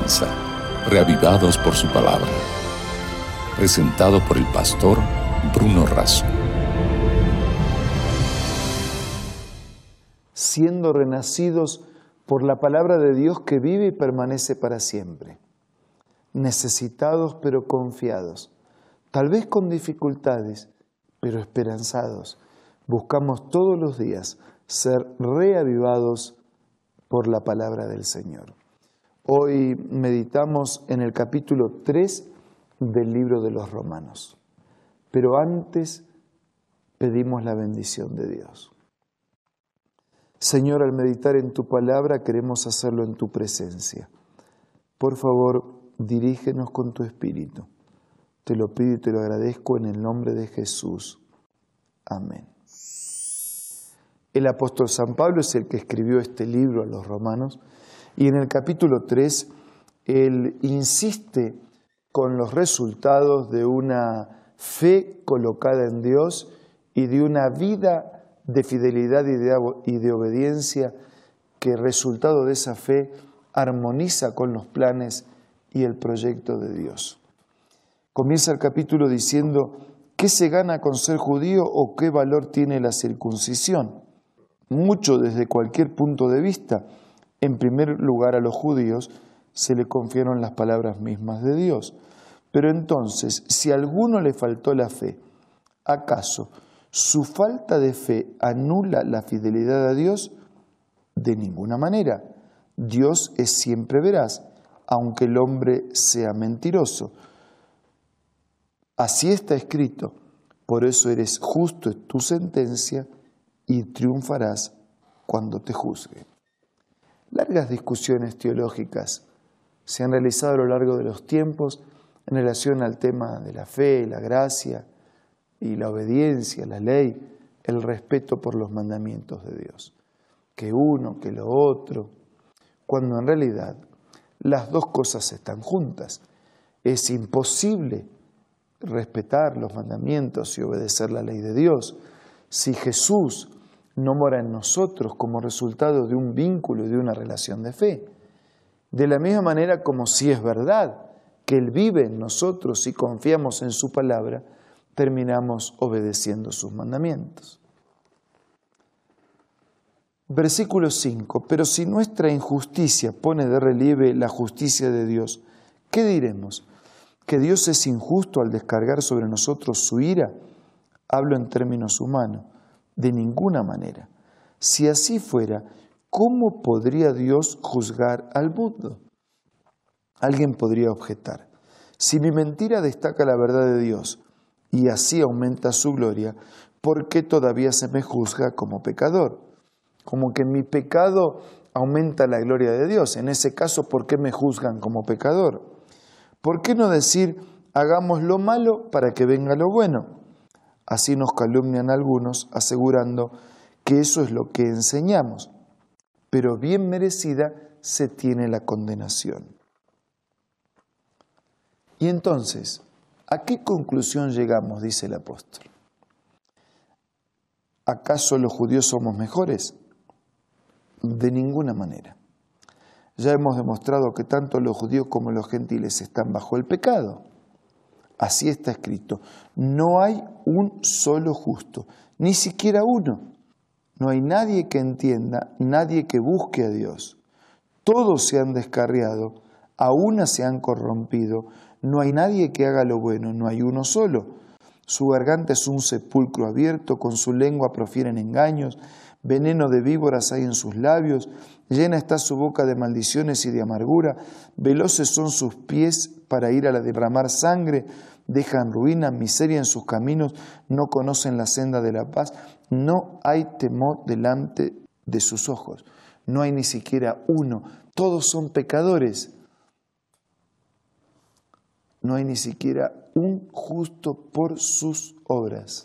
comienza, Reavivados por su palabra. Presentado por el pastor Bruno Razo. Siendo renacidos por la palabra de Dios que vive y permanece para siempre. Necesitados pero confiados, tal vez con dificultades, pero esperanzados. Buscamos todos los días ser reavivados por la palabra del Señor. Hoy meditamos en el capítulo 3 del libro de los Romanos. Pero antes pedimos la bendición de Dios. Señor, al meditar en tu palabra queremos hacerlo en tu presencia. Por favor, dirígenos con tu Espíritu. Te lo pido y te lo agradezco en el nombre de Jesús. Amén. El apóstol San Pablo es el que escribió este libro a los romanos y en el capítulo 3 él insiste con los resultados de una fe colocada en Dios y de una vida de fidelidad y de obediencia que resultado de esa fe armoniza con los planes y el proyecto de Dios. Comienza el capítulo diciendo: ¿qué se gana con ser judío o qué valor tiene la circuncisión? Mucho desde cualquier punto de vista. En primer lugar, a los judíos se le confiaron las palabras mismas de Dios. Pero entonces, si a alguno le faltó la fe, ¿acaso su falta de fe anula la fidelidad a Dios? De ninguna manera. Dios es siempre veraz, aunque el hombre sea mentiroso. Así está escrito: por eso eres justo en tu sentencia y triunfarás cuando te juzgue. Largas discusiones teológicas se han realizado a lo largo de los tiempos en relación al tema de la fe, la gracia y la obediencia, la ley, el respeto por los mandamientos de Dios. Que uno, que lo otro, cuando en realidad las dos cosas están juntas. Es imposible respetar los mandamientos y obedecer la ley de Dios si Jesús no mora en nosotros como resultado de un vínculo y de una relación de fe. De la misma manera como si es verdad que Él vive en nosotros y confiamos en su palabra, terminamos obedeciendo sus mandamientos. Versículo 5. Pero si nuestra injusticia pone de relieve la justicia de Dios, ¿qué diremos? ¿Que Dios es injusto al descargar sobre nosotros su ira? Hablo en términos humanos. De ninguna manera. Si así fuera, ¿cómo podría Dios juzgar al mundo? Alguien podría objetar: si mi mentira destaca la verdad de Dios y así aumenta su gloria, ¿por qué todavía se me juzga como pecador? Como que mi pecado aumenta la gloria de Dios. En ese caso, ¿por qué me juzgan como pecador? ¿Por qué no decir: hagamos lo malo para que venga lo bueno? Así nos calumnian algunos, asegurando que eso es lo que enseñamos, pero bien merecida se tiene la condenación. Y entonces, ¿a qué conclusión llegamos?, dice el apóstol. ¿Acaso los judíos somos mejores? De ninguna manera. Ya hemos demostrado que tanto los judíos como los gentiles están bajo el pecado. Así está escrito: no hay un solo justo, ni siquiera uno. No hay nadie que entienda, nadie que busque a Dios. Todos se han descarriado, a una se han corrompido. No hay nadie que haga lo bueno, no hay uno solo. Su garganta es un sepulcro abierto, con su lengua profieren engaños. Veneno de víboras hay en sus labios, llena está su boca de maldiciones y de amargura. Veloces son sus pies para ir a derramar sangre. Dejan ruina, miseria en sus caminos, no conocen la senda de la paz. No hay temor delante de sus ojos. No hay ni siquiera uno. Todos son pecadores. No hay ni siquiera un justo por sus obras.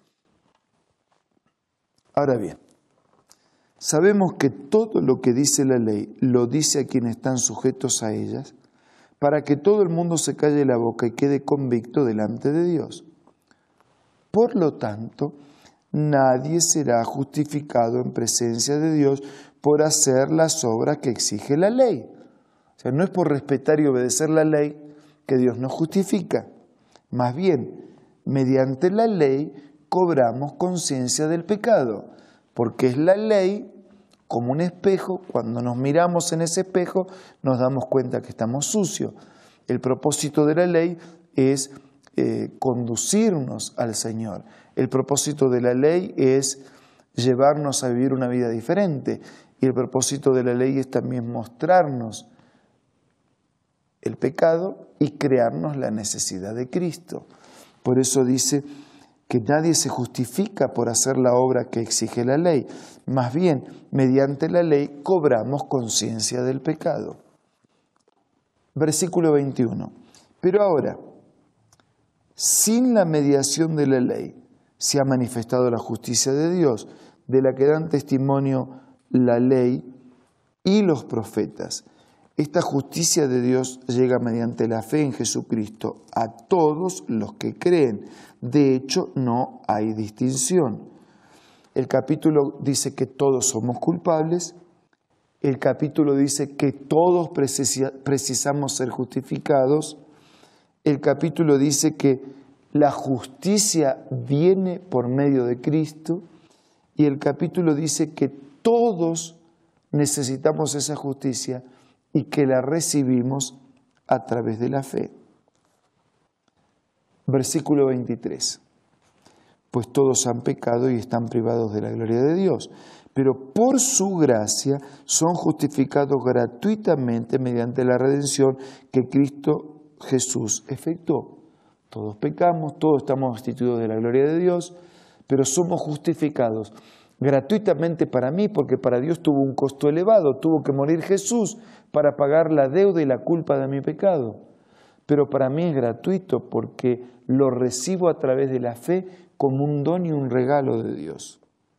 Ahora bien, sabemos que todo lo que dice la ley lo dice a quienes están sujetos a ellas, para que todo el mundo se calle la boca y quede convicto delante de Dios. Por lo tanto, nadie será justificado en presencia de Dios por hacer las obras que exige la ley. O sea, no es por respetar y obedecer la ley que Dios nos justifica. Más bien, mediante la ley cobramos conciencia del pecado, porque es la ley como un espejo. Cuando nos miramos en ese espejo nos damos cuenta que estamos sucios. El propósito de la ley es conducirnos al Señor. El propósito de la ley es llevarnos a vivir una vida diferente. Y el propósito de la ley es también mostrarnos el pecado y crearnos la necesidad de Cristo. Por eso dice que nadie se justifica por hacer la obra que exige la ley. Más bien, mediante la ley cobramos conciencia del pecado. Versículo 21. Pero ahora, sin la mediación de la ley, se ha manifestado la justicia de Dios, de la que dan testimonio la ley y los profetas. Esta justicia de Dios llega mediante la fe en Jesucristo a todos los que creen. De hecho, no hay distinción. El capítulo dice que todos somos culpables. El capítulo dice que todos precisamos ser justificados. El capítulo dice que la justicia viene por medio de Cristo. Y el capítulo dice que todos necesitamos esa justicia y que la recibimos a través de la fe. Versículo 23. Pues todos han pecado y están privados de la gloria de Dios, pero por su gracia son justificados gratuitamente mediante la redención que Cristo Jesús efectuó. Todos pecamos, todos estamos destituidos de la gloria de Dios, pero somos justificados gratuitamente para mí, porque para Dios tuvo un costo elevado, tuvo que morir Jesús para pagar la deuda y la culpa de mi pecado. Pero para mí es gratuito porque lo recibo a través de la fe como un don y un regalo de Dios.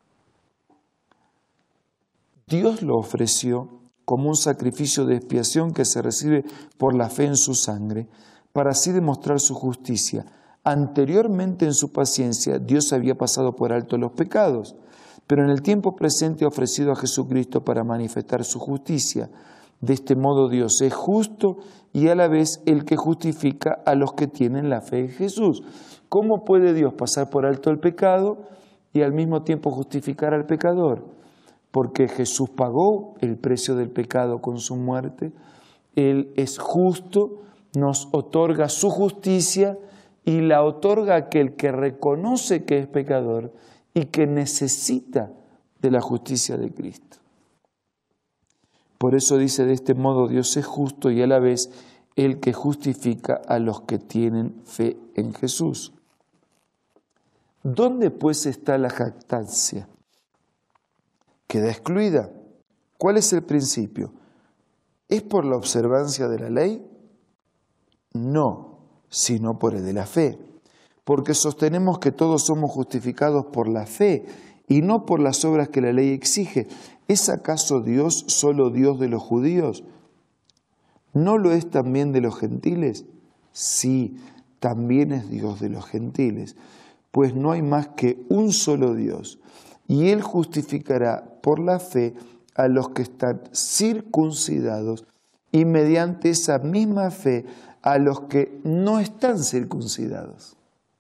Dios lo ofreció como un sacrificio de expiación que se recibe por la fe en su sangre, para así demostrar su justicia. Anteriormente en su paciencia Dios había pasado por alto los pecados, pero en el tiempo presente ha ofrecido a Jesucristo para manifestar su justicia. De este modo Dios es justo y a la vez el que justifica a los que tienen la fe en Jesús. ¿Cómo puede Dios pasar por alto el pecado y al mismo tiempo justificar al pecador? Porque Jesús pagó el precio del pecado con su muerte. Él es justo, nos otorga su justicia y la otorga a aquel que reconoce que es pecador y que necesita de la justicia de Cristo. Por eso dice, de este modo Dios es justo y a la vez el que justifica a los que tienen fe en Jesús. ¿Dónde pues está la jactancia? Queda excluida. ¿Cuál es el principio? ¿Es por la observancia de la ley? No, sino por el de la fe. Porque sostenemos que todos somos justificados por la fe y no por las obras que la ley exige. ¿Es acaso Dios solo Dios de los judíos? ¿No lo es también de los gentiles? Sí, también es Dios de los gentiles, pues no hay más que un solo Dios, y Él justificará por la fe a los que están circuncidados y mediante esa misma fe a los que no están circuncidados.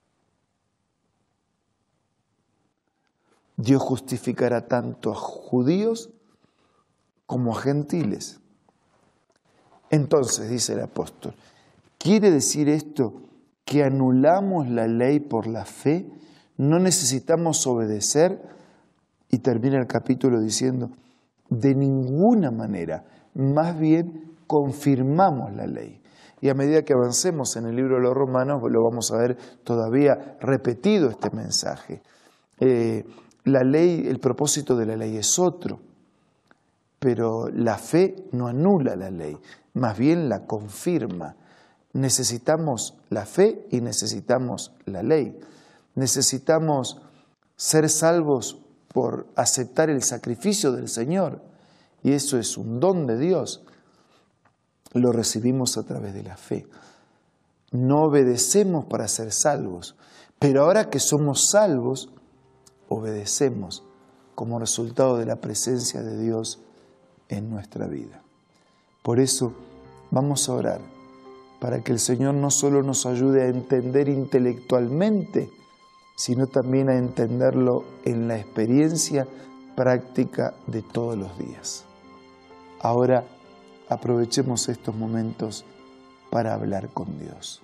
Dios justificará tanto a judíos como a gentiles. Entonces, dice el apóstol, ¿quiere decir esto que anulamos la ley por la fe? ¿No necesitamos obedecer? Y termina el capítulo diciendo, de ninguna manera, más bien confirmamos la ley. Y a medida que avancemos en el libro de los Romanos, lo vamos a ver todavía repetido este mensaje. La ley, el propósito de la ley es otro, pero la fe no anula la ley, más bien la confirma. Necesitamos la fe y necesitamos la ley. Necesitamos ser salvos por aceptar el sacrificio del Señor, y eso es un don de Dios. Lo recibimos a través de la fe. No obedecemos para ser salvos, pero ahora que somos salvos, obedecemos como resultado de la presencia de Dios en nuestra vida. Por eso Vamos a orar para que el Señor no solo nos ayude a entender intelectualmente, sino también a entenderlo en la experiencia práctica de todos los días. Ahora aprovechemos estos momentos para hablar con Dios.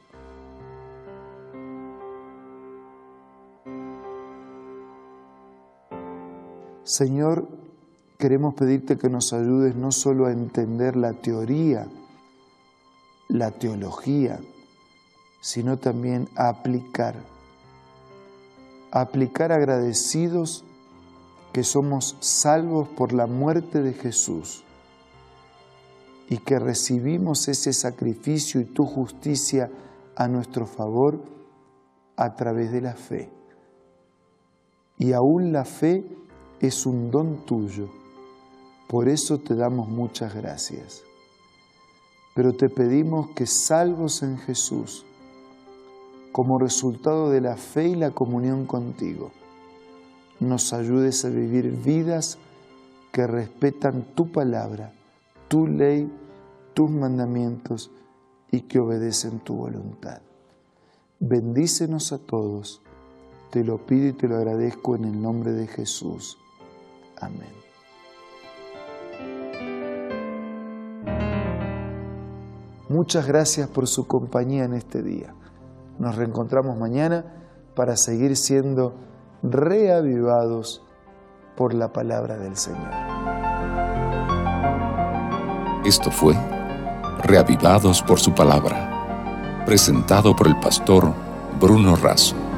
Señor, queremos pedirte que nos ayudes no solo a entender la teoría, la teología, sino también a aplicar agradecidos que somos salvos por la muerte de Jesús y que recibimos ese sacrificio y tu justicia a nuestro favor a través de la fe. Y aún la fe es un don tuyo, por eso te damos muchas gracias. Pero te pedimos que, salvos en Jesús, como resultado de la fe y la comunión contigo, nos ayudes a vivir vidas que respetan tu palabra, tu ley, tus mandamientos y que obedecen tu voluntad. Bendícenos a todos, te lo pido y te lo agradezco en el nombre de Jesús. Amén. Muchas gracias por su compañía en este día. Nos reencontramos mañana para seguir siendo reavivados por la palabra del Señor. Esto fue Reavivados por su palabra, presentado por el pastor Bruno Razo.